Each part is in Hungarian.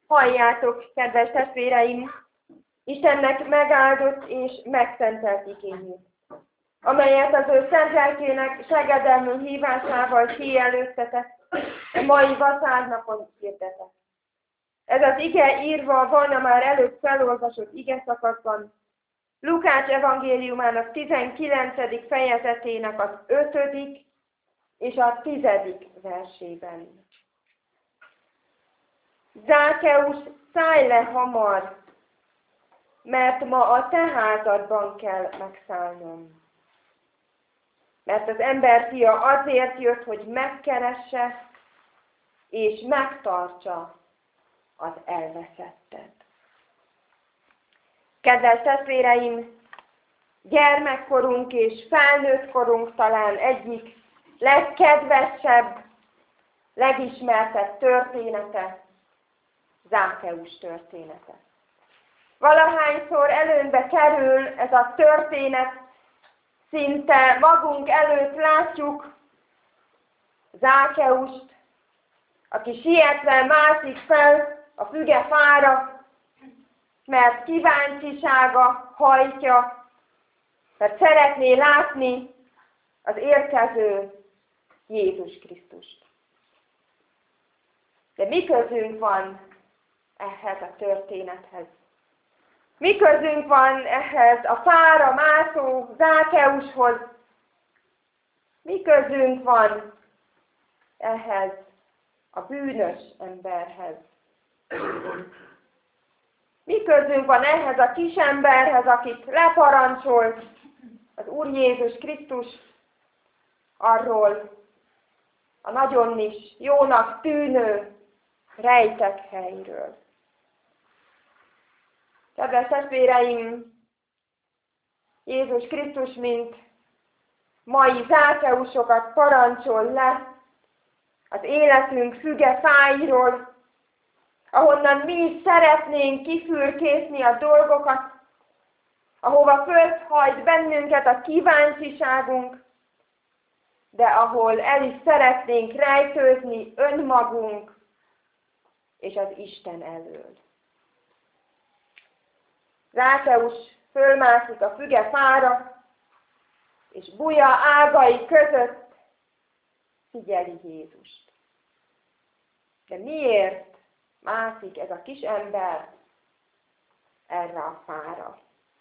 Halljátok, kedves testvéreim, Istennek megáldott és megszentelt igényét, amelyet az ő szent lelkének segedelmű hívásával kijelöltetett, a mai vasárnapon hirdetett. Ez az ige írva van a már előbb felolvasott ige szakaszban, Lukács evangéliumának 19. fejezetének az 5. és a 10. versében. Zákeus, szállj le hamar, mert ma a te házadban kell megszállnom. Mert az emberfia azért jött, hogy megkeresse és megtartsa az elveszettet. Kedves testvéreim, gyermekkorunk és felnőttkorunk talán egyik legkedvesebb, legismertebb története, Zákeus története. Valahányszor előnybe kerül ez a történet, szinte magunk előtt látjuk Zákeust, aki sietve mászik fel a fügefára, mert kíváncsisága hajtja, mert szeretné látni az érkező Jézus Krisztust. De mi közünk van ehhez a történethez? Mi közünk van ehhez a fára mászó Zákeushoz? Mi közünk van ehhez a bűnös emberhez? Mi közünk van ehhez a kisemberhez, akit leparancsolt az Úr Jézus Krisztus arról a nagyon is jónak tűnő rejtek helyről? Kedves testvéreim, Jézus Krisztus, mint mai Zákeusokat parancsol le az életünk fügefáiról, ahonnan mi is szeretnénk kifürkészni a dolgokat, ahova fölhajt bennünket a kíváncsiságunk, de ahol el is szeretnénk rejtőzni önmagunk és az Isten elől. Zákeus fölmászik a fügefára, és buja ágai között figyeli Jézust. De miért mászik ez a kis ember erre a fára?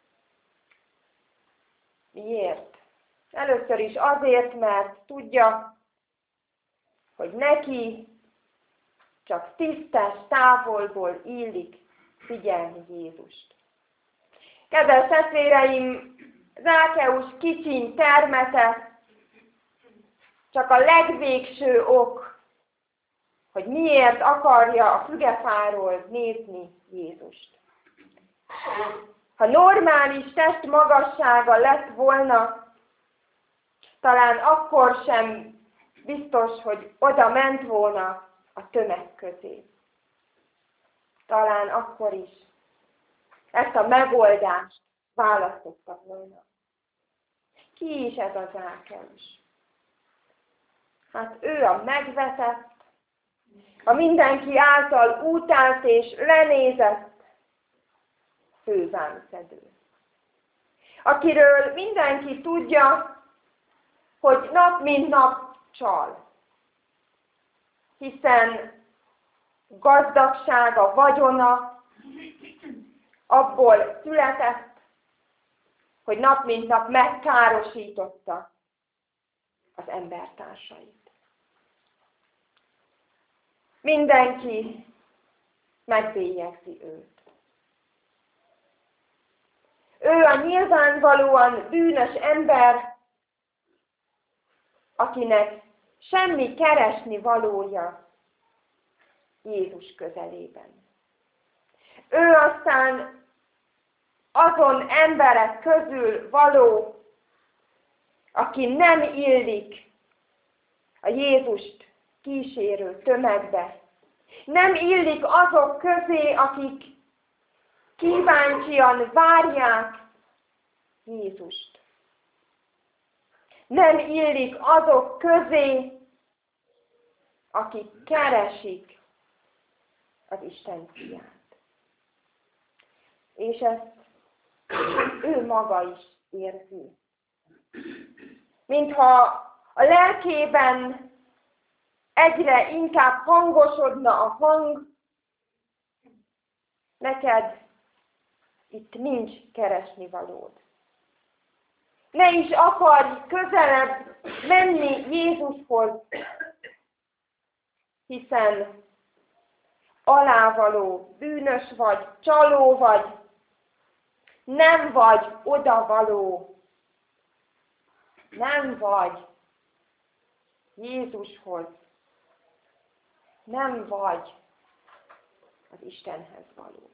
Miért? Először is azért, mert tudja, hogy neki csak tisztes távolból illik figyelni Jézust. Kedves testvéreim, Zákeus kicsiny termete csak a legvégső ok, hogy miért akarja a fügefáról nézni Jézust. Ha normális testmagassága lett volna, talán akkor sem biztos, hogy oda ment volna a tömeg közé. Talán akkor is ezt a megoldást választotta volna. Ki is ez a Zákeus? Hát ő a megvetett, a mindenki által utált és lenézett fővámszedő. Akiről mindenki tudja, hogy nap mint nap csal. Hiszen gazdagsága, vagyona abból született, hogy nap mint nap megkárosította az embertársait. Mindenki megbélyegzi őt. Ő a nyilvánvalóan bűnös ember, akinek semmi keresni valója Jézus közelében. Ő aztán azon emberek közül való, aki nem illik a Jézust kísérő tömegbe. Nem illik azok közé, akik kíváncsian várják Jézust. Nem illik azok közé, akik keresik az Isten fiát. És ezt ő maga is érzi. Mintha a lelkében egyre inkább hangosodna a hang, neked itt nincs keresnivalód. Ne is akarj közelebb menni Jézushoz, hiszen alávaló, bűnös vagy, csaló vagy, nem vagy odavaló, nem vagy Jézushoz, nem vagy az Istenhez való.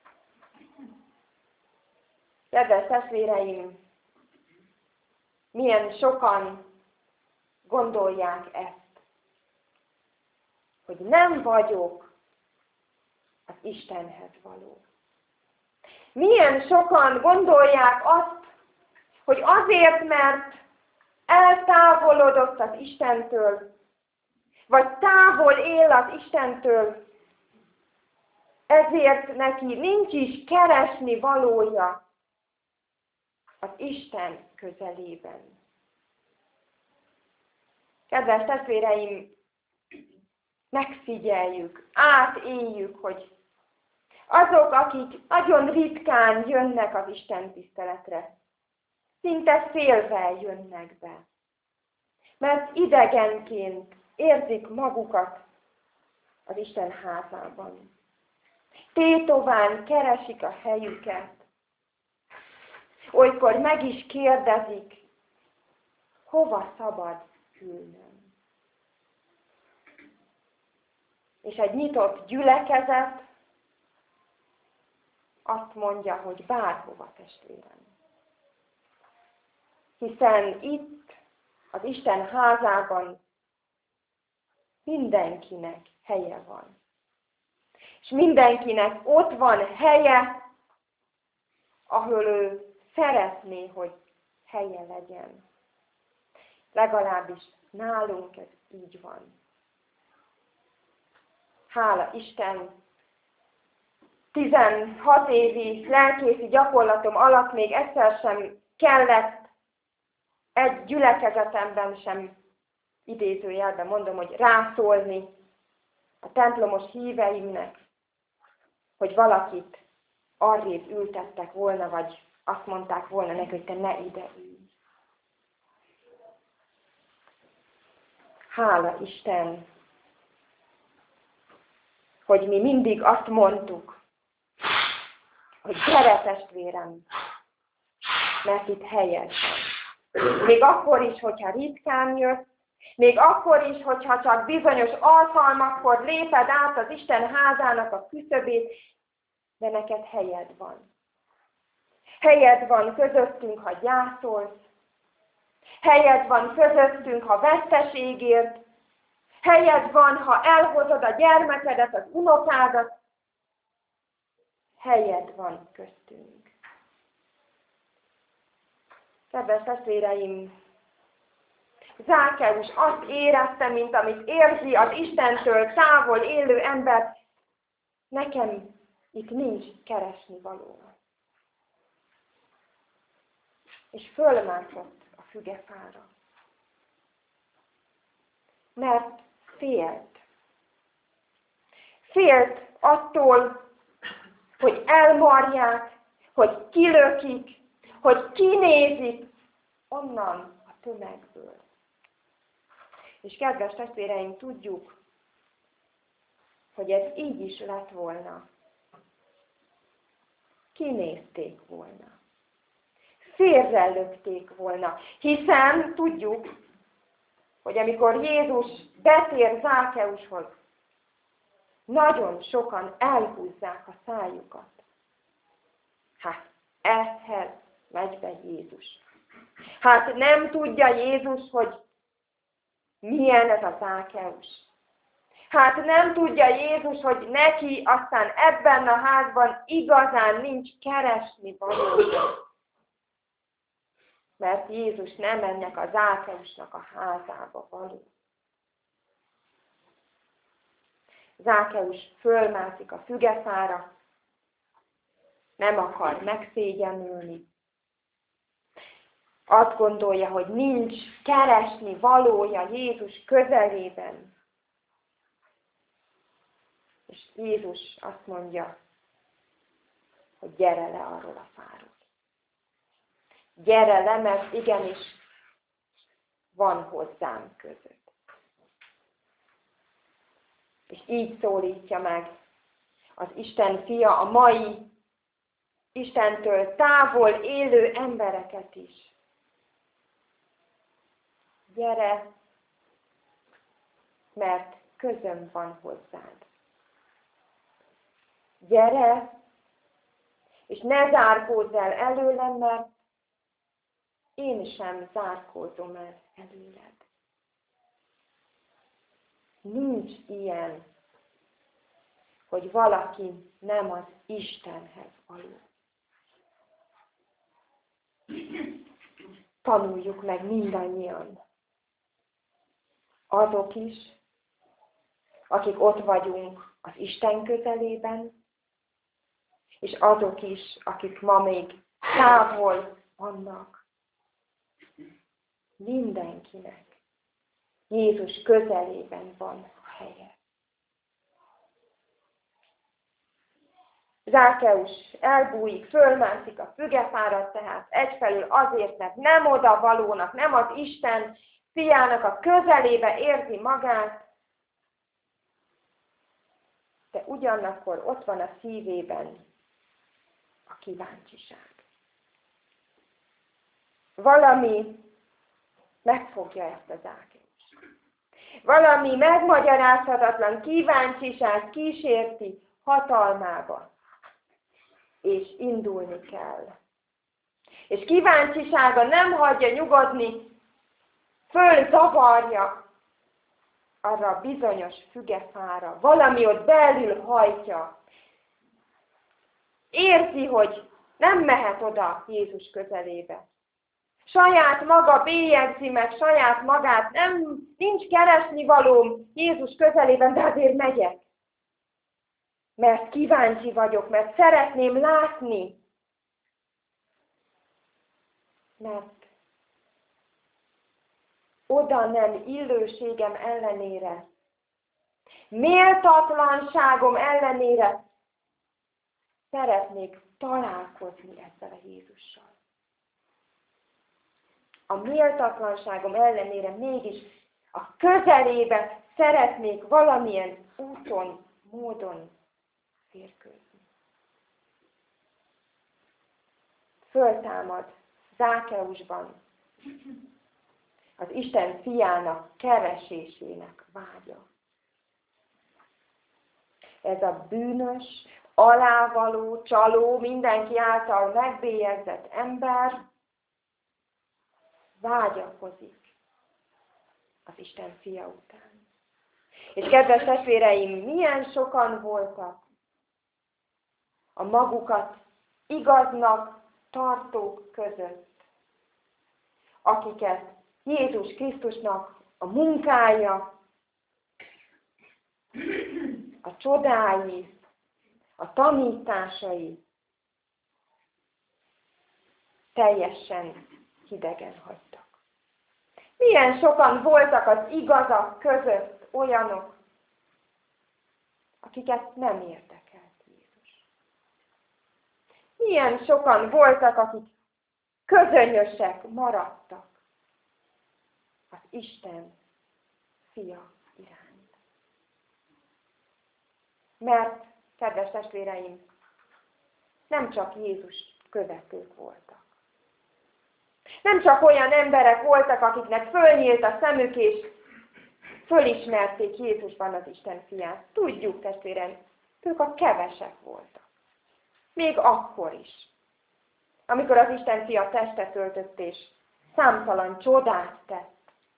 Kedves testvéreim, milyen sokan gondolják ezt, hogy nem vagyok az Istenhez való. Milyen sokan gondolják azt, hogy azért, mert eltávolodott az Istentől, vagy távol él az Istentől, ezért neki nincs is keresni valója az Isten közelében. Kedves testvéreim, megfigyeljük, átéljük, hogy azok, akik nagyon ritkán jönnek az Isten tiszteletre, szinte félve jönnek be, mert idegenként érzik magukat az Isten házában. Tétován keresik a helyüket. Olykor meg is kérdezik, hova szabad ülnöm. És egy nyitott gyülekezet azt mondja, hogy bárhova, testvérem. Hiszen itt, az Isten házában mindenkinek helye van. És mindenkinek ott van helye, ahol ő szeretné, hogy helye legyen. Legalábbis nálunk ez így van. Hála Isten! 16 évi lelkészi gyakorlatom alatt még egyszer sem kellett egy gyülekezetemben sem, idézőjelben mondom, hogy rászólni a templomos híveimnek, hogy valakit arrébb ültettek volna, vagy azt mondták volna neki, hogy te ne ide ülj. Hála Isten, hogy mi mindig azt mondtuk, hogy gyere testvérem, mert itt helyed van. Még akkor is, hogyha ritkán jössz, még akkor is, hogyha csak bizonyos alkalmakkor léped át az Isten házának a küszöbét, de neked helyed van. Helyed van közöttünk, ha gyászolsz. Helyed van közöttünk, ha veszteségért. Helyed van, ha elhozod a gyermekedet, az unokádat. Helyed van köztünk. Kedves testvéreim, Zákeus azt érezte, mint amit érzi az Istentől távol élő ember, nekem itt nincs keresni való. És fölmászott a fügefára. Mert félt. Félt attól, hogy elmarják, hogy kilökik, hogy kinézik onnan a tömegből. És kedves testvéreim, tudjuk, hogy ez így is lett volna. Kinézték volna. Félrelökték volna. Hiszen tudjuk, hogy amikor Jézus betér Zákeushoz, nagyon sokan elhúzzák a szájukat. Hát, ehhez megy be Jézus. Hát nem tudja Jézus, hogy milyen ez a Zákeus. Hát nem tudja Jézus, hogy neki aztán ebben a házban igazán nincs keresni valója. Mert Jézus nem ennek a Zákeusnak a házába való. Zákeus fölmászik a fügefára, nem akar megszégyenülni. Azt gondolja, hogy nincs keresni valója Jézus közelében. És Jézus azt mondja, hogy gyere le arról a fáról. Gyere le, mert igenis van hozzám között. És így szólítja meg az Isten fia a mai Istentől távol élő embereket is. Gyere, mert közöm van hozzád. Gyere, és ne zárkózz el előlem, mert én sem zárkózom el előled. Nincs ilyen, hogy valaki nem az Istenhez való. Tanuljuk meg mindannyian. Azok is, akik ott vagyunk az Isten közelében, és azok is, akik ma még távol vannak. Mindenkinek Jézus közelében van a helye. Zákeus elbújik, fölmászik a fügefára, tehát egyfelől azért, mert nem oda valónak, nem az Isten fiának a közelébe érzi magát, de ugyanakkor ott van a szívében a kíváncsiság. Valami megfogja ezt a Zákeust. Valami megmagyarázhatatlan kíváncsiság kísérti hatalmába. És indulni kell. És kíváncsisága nem hagyja nyugodni, fölzavarja arra a bizonyos fügefára. Valami ott belül hajtja. Érzi, hogy nem mehet oda Jézus közelébe. Saját maga bélyegzi meg saját magát, nincs keresnivalóm Jézus közelében, de azért megyek. Mert kíváncsi vagyok, mert szeretném látni. Mert oda nem illőségem ellenére, méltatlanságom ellenére szeretnék találkozni ezzel a Jézussal. A méltatlanságom ellenére mégis a közelébe szeretnék valamilyen úton, módon férkőzni. Föltámad Zákeusban az Isten fiának keresésének vágya. Ez a bűnös, alávaló, csaló, mindenki által megbélyegzett ember vágyakozik az Isten fia után. És kedves testvéreim, milyen sokan voltak a magukat igaznak tartók között, akiket Jézus Krisztusnak a munkája, a csodái, a tanításai teljesen hidegen hagytak. Milyen sokan voltak az igazak között olyanok, akiket nem érdekelt Jézus. Milyen sokan voltak, akik közönyösek maradtak az Isten fia iránt. Mert, kedves testvéreim, nem csak Jézus követők voltak. Nem csak olyan emberek voltak, akiknek fölnyílt a szemük, és fölismerték Jézusban az Isten fiát. Tudjuk, testvérem, ők a kevesek voltak. Még akkor is. Amikor az Isten fia testet öltött, és számtalan csodát tett.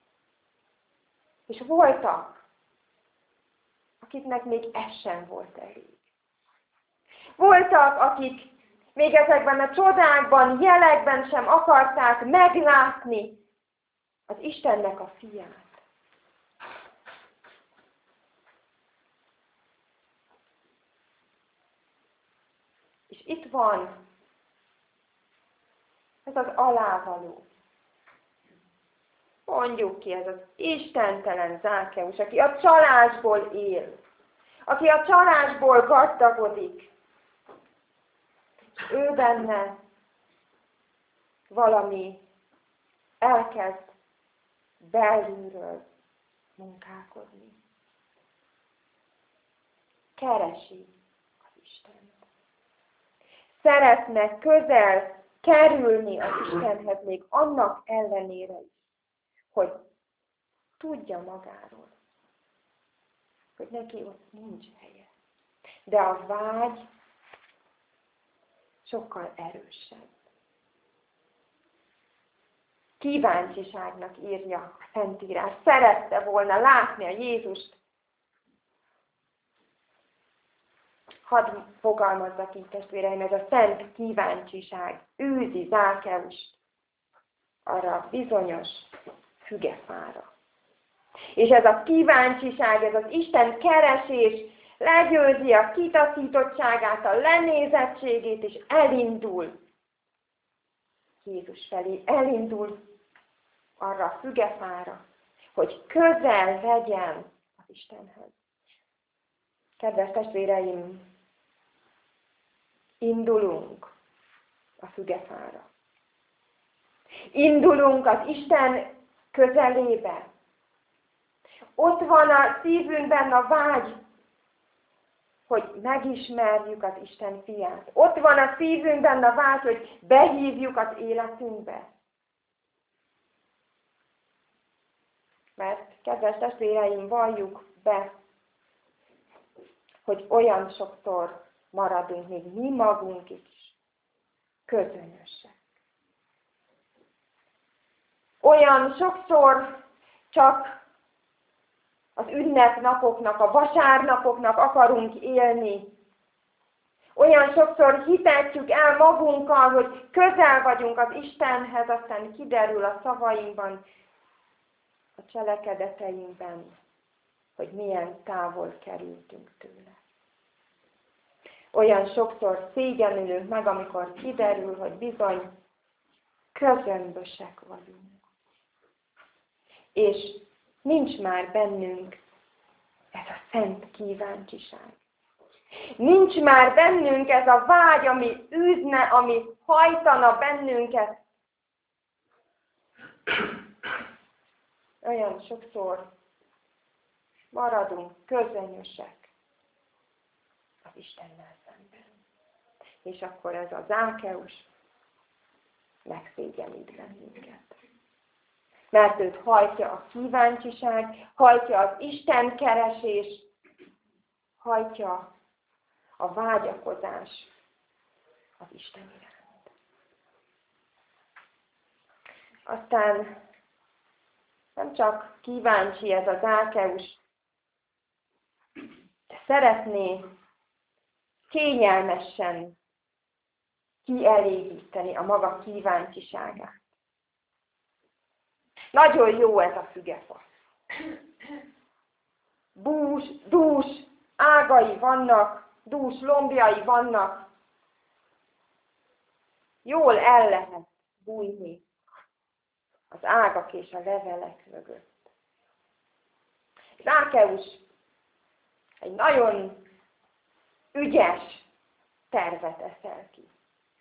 És voltak, akiknek még ez sem volt elég. Voltak, akik még ezekben a csodákban, jelekben sem akarták meglátni az Istennek a fiát. És itt van ez az alávaló. Mondjuk ki, ez az istentelen Zákeus, aki a csalásból él, aki a csalásból gazdagodik. És ő benne valami elkezd belülről munkálkodni. Keresi az Istent. Szeretne közel kerülni az Istenhez még annak ellenére is, hogy tudja magáról, hogy neki ott nincs helye. De a vágy sokkal erősebb. Kíváncsiságnak írja a Szentírás. Szerette volna látni a Jézust. Hadd fogalmazzak így, testvéreim, ez a szent kíváncsiság űzi Zákeust arra a bizonyos fügefára. És ez a kíváncsiság, ez az Isten keresés legyőzi a kitaszítottságát, a lenézettségét, és elindul Jézus felé, elindul arra a fügefára, hogy közel legyen az Istenhez. Kedves testvéreim, indulunk a fügefára. Indulunk az Isten közelébe. Ott van a szívünkben a vágy, hogy megismerjük az Isten fiát. Ott van a szívünkben a vágy, hogy behívjuk az életünkbe. Mert, kedves testvéreim, valljuk be, hogy olyan sokszor maradunk még mi magunk is közönösek. Olyan sokszor csak az ünnepnapoknak, a vasárnapoknak akarunk élni. Olyan sokszor hitetjük el magunkkal, hogy közel vagyunk az Istenhez, aztán kiderül a szavainkban, a cselekedeteinkben, hogy milyen távol kerültünk tőle. Olyan sokszor szégyenülünk meg, amikor kiderül, hogy bizony közömbösek vagyunk. És nincs már bennünk ez a szent kíváncsiság. Nincs már bennünk ez a vágy, ami űzne, ami hajtana bennünket. Olyan sokszor maradunk közönösek az Istennel szemben. És akkor ez a Zákeus megszégyenít bennünket. Mert őt hajtja a kíváncsiság, hajtja az Isten keresés, hajtja a vágyakozás az Isten iránt. Aztán nem csak kíváncsi ez a Zákeus, de szeretné kényelmesen kielégíteni a maga kíváncsiságát. Nagyon jó ez a fügefa. Dús ágai vannak, dús lombjai vannak. Jól el lehet bújni az ágak és a levelek mögött. Zákeus egy nagyon ügyes tervet eszel ki.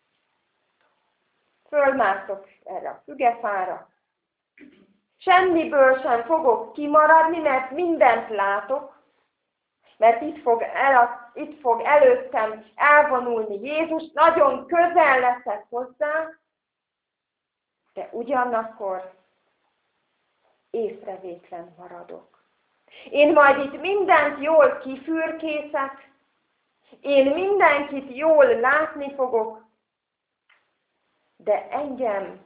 Fölmászok erre a fügefára, semmiből sem fogok kimaradni, mert mindent látok, mert itt fog előttem elvonulni Jézus, nagyon közel leszek hozzá, de ugyanakkor észrevétlen maradok. Én majd itt mindent jól kifürkészek, én mindenkit jól látni fogok, de engem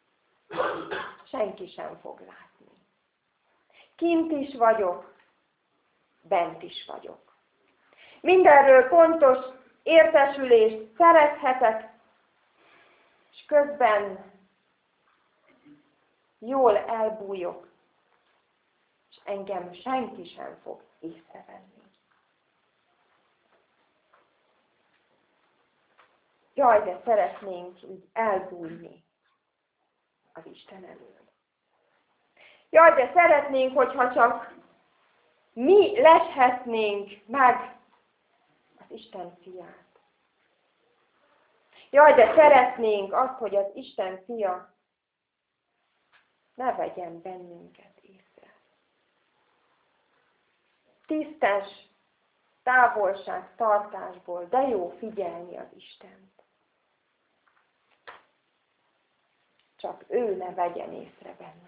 senki sem fog látni. Kint is vagyok, bent is vagyok. Mindenről pontos értesülést szerezhetek, és közben jól elbújok, és engem senki sem fog észrevenni. Jaj, de szeretnénk így elbújni az Isten elől. Jaj, de szeretnénk, hogyha csak mi leshetnénk meg az Isten fiát. Jaj, de szeretnénk azt, hogy az Isten fia ne vegyen bennünket észre. Tisztes távolságtartásból, de jó figyelni az Istent. Csak ő ne vegyen észre bennünket.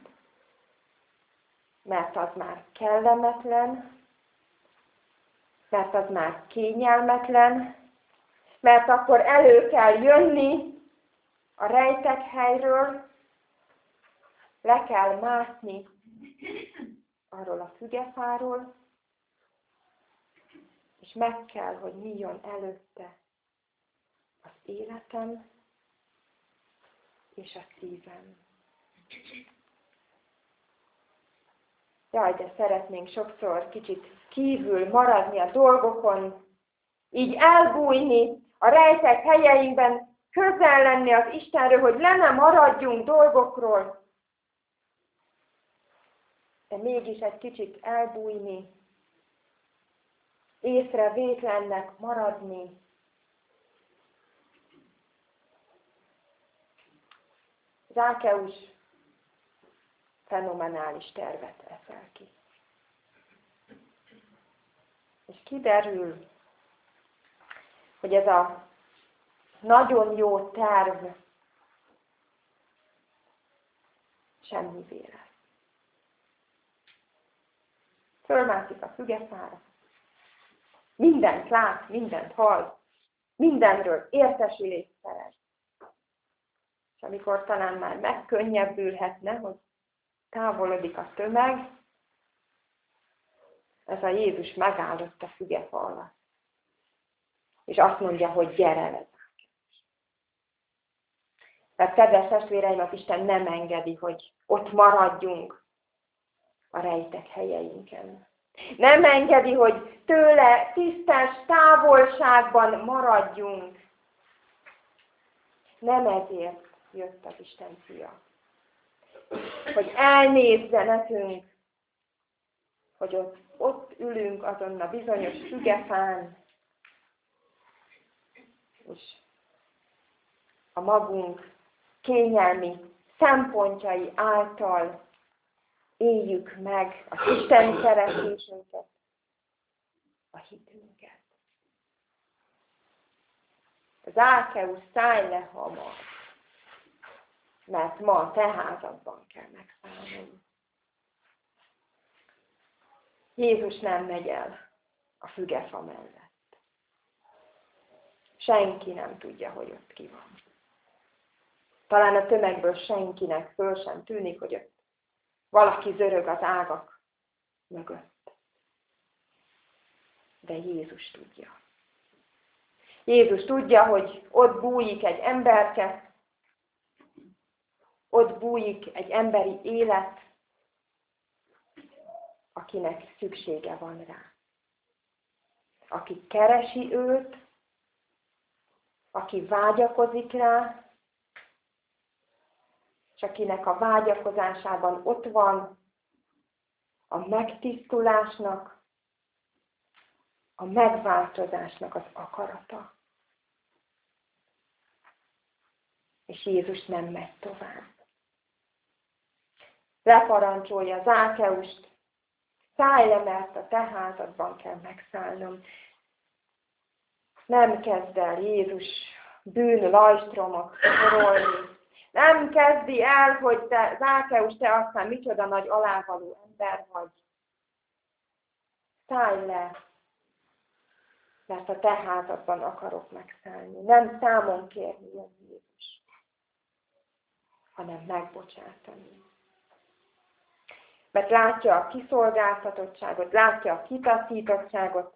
Mert az már kellemetlen, mert az már kényelmetlen, mert akkor elő kell jönni a rejtek helyről, le kell mászni arról a fügefáról, és meg kell, hogy nyíljon előtte az életem és a szívem. Jaj, de szeretnénk sokszor kicsit kívül maradni a dolgokon, így elbújni a rejtek helyeinkben, közel lenni az Istenről, hogy le ne maradjunk dolgokról, de mégis egy kicsit elbújni, észrevétlennek maradni. Zákeus fenomenális tervet eszel ki. És kiderül, hogy ez a nagyon jó terv semmivé lesz. Fölmászik a fügefára, mindent lát, mindent hall, mindenről értesülést szerez. És amikor talán már megkönnyebbülhetne, hogy távolodik a tömeg, ez a Jézus megállott a fügefa alatt. És azt mondja, hogy gyere le. Mert kedves testvéreim, az Isten nem engedi, hogy ott maradjunk a rejtek helyeinken. Nem engedi, hogy tőle tisztes távolságban maradjunk. Nem ezért jött az Isten fia. Hogy elnézze nekünk, hogy ott ülünk azon a bizonyos fügefán, és a magunk kényelmi szempontjai által éljük meg az Isten szeretésünket, a hitünket. Zákeus, szállj le hamar, mert ma a te házadban kell megszállnom. Jézus nem megy el a fügefa mellett. Senki nem tudja, hogy ott ki van. Talán a tömegből senkinek föl sem tűnik, hogy ott valaki zörög az ágak mögött. De Jézus tudja. Jézus tudja, hogy ott bújik egy emberke, ott bújik egy emberi élet, akinek szüksége van rá. Aki keresi őt, aki vágyakozik rá, és akinek a vágyakozásában ott van a megtisztulásnak, a megváltozásnak az akarata. És Jézus nem megy tovább. Leparancsolja Zákeust, szállj le, mert a te házadban kell megszállnom. Nem kezd el Jézus bűn lajstromot sorolni. Nem kezdi el, hogy te, Zákeus, te aztán micsoda nagy alávaló ember vagy. Szállj le, mert a te házadban akarok megszállni. Nem számon kérni jön Jézus, hanem megbocsátani. Mert látja a kiszolgáltatottságot, látja a kitaszítottságot,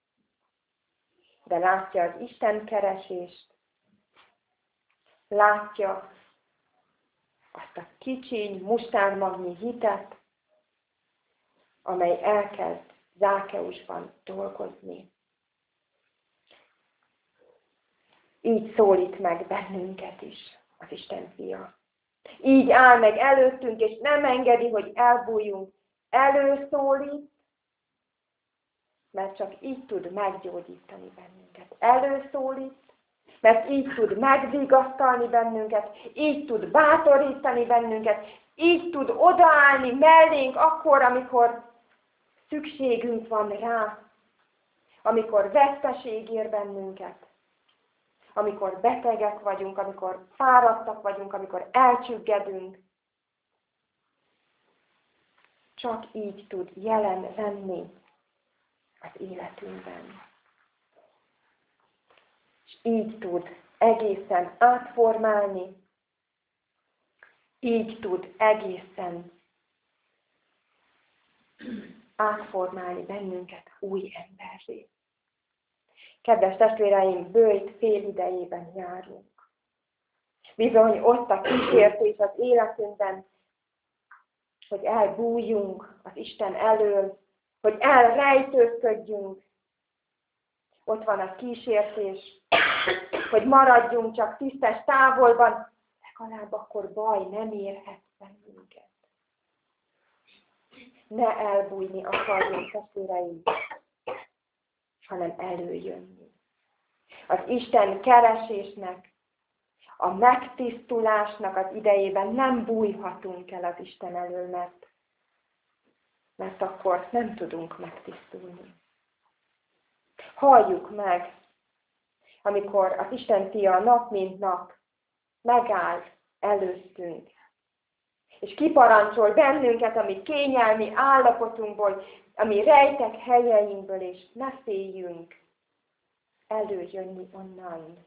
de látja az Isten keresést, látja azt a kicsiny, mustármagnyi hitet, amely elkezd Zákeusban dolgozni. így szólít meg bennünket is az Isten fia. Így áll meg előttünk, és nem engedi, hogy elbújjunk. Előszólít, mert csak így tud meggyógyítani bennünket. Előszólít, mert így tud megvigasztalni bennünket, így tud bátorítani bennünket, így tud odaállni mellénk akkor, amikor szükségünk van rá, amikor veszteség ér bennünket, amikor betegek vagyunk, amikor fáradtak vagyunk, amikor elcsüggedünk. Csak így tud jelen lenni az életünkben. És így tud egészen átformálni, így tud egészen átformálni bennünket új emberré. Kedves testvéreim, bőjt fél idejében járunk. Bizony ott a kísértés az életünkben, hogy elbújjunk az Isten elől, hogy elrejtőzködjünk. Ott van a kísértés, hogy maradjunk csak tisztes távolban, legalább akkor baj nem érhet bennünket. Ne elbújni akarjunk, testvéreim, hanem előjönni. Az Isten keresésnek, a megtisztulásnak az idejében nem bújhatunk el az Isten elől, mert akkor nem tudunk megtisztulni. Halljuk meg, amikor az Isten fia nap mint nap megáll előttünk, és kiparancsol bennünket, ami kényelmi állapotunkból, ami rejtek helyeinkből, és ne féljünk előjönni onnan.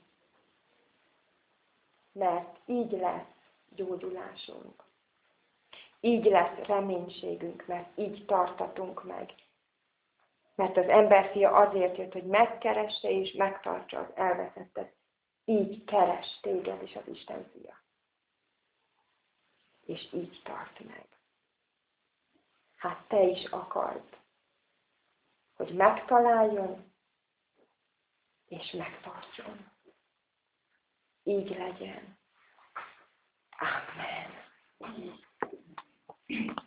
Mert így lesz gyógyulásunk. Így lesz reménységünk, mert így tartatunk meg. Mert az emberfia azért jött, hogy megkeresse és megtartsa az elveszettet. Így keres téged is az Isten fia. És így tart meg. Hát te is akard, hogy megtaláljon, és megtartson. Így legyen. Amen.